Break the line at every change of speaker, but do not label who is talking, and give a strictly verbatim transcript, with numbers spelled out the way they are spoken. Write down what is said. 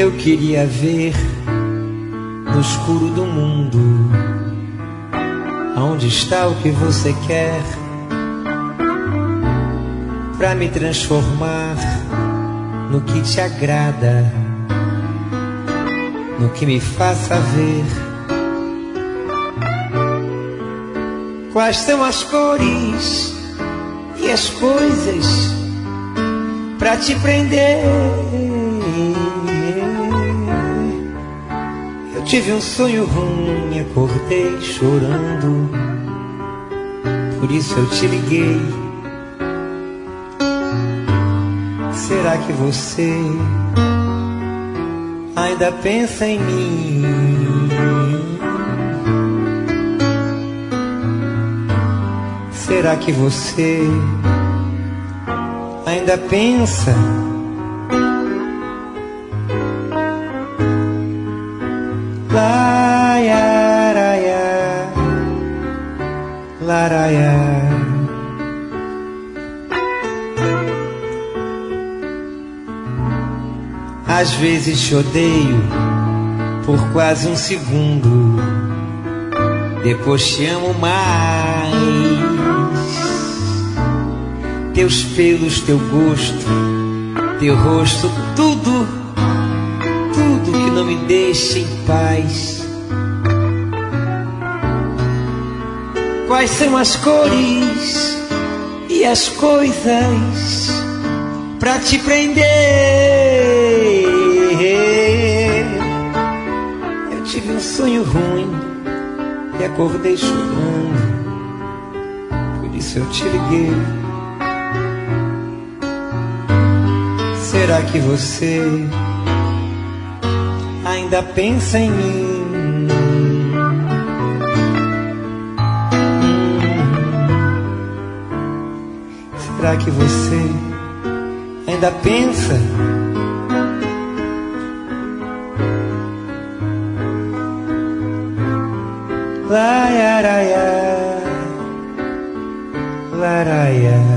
Eu queria ver no escuro do mundo aonde está o que você quer, pra me transformar no que te agrada, no que me faça ver quais são as cores e as coisas pra te prender. Eu tive um sonho ruim, acordei chorando, por isso eu te liguei. Será que você ainda pensa em mim? Será que você ainda pensa? Laiaraia, laraia. Às vezes te odeio por quase um segundo, depois te amo mais. Teus pelos, teu gosto, teu rosto, tudo, tudo que não me deixa em paz. Quais são as cores e as coisas pra te prender? Eu tive um sonho ruim e acordei chorando, por isso eu te liguei. Será que você ainda pensa em mim? Será que você ainda pensa? Laiaraia, laraia.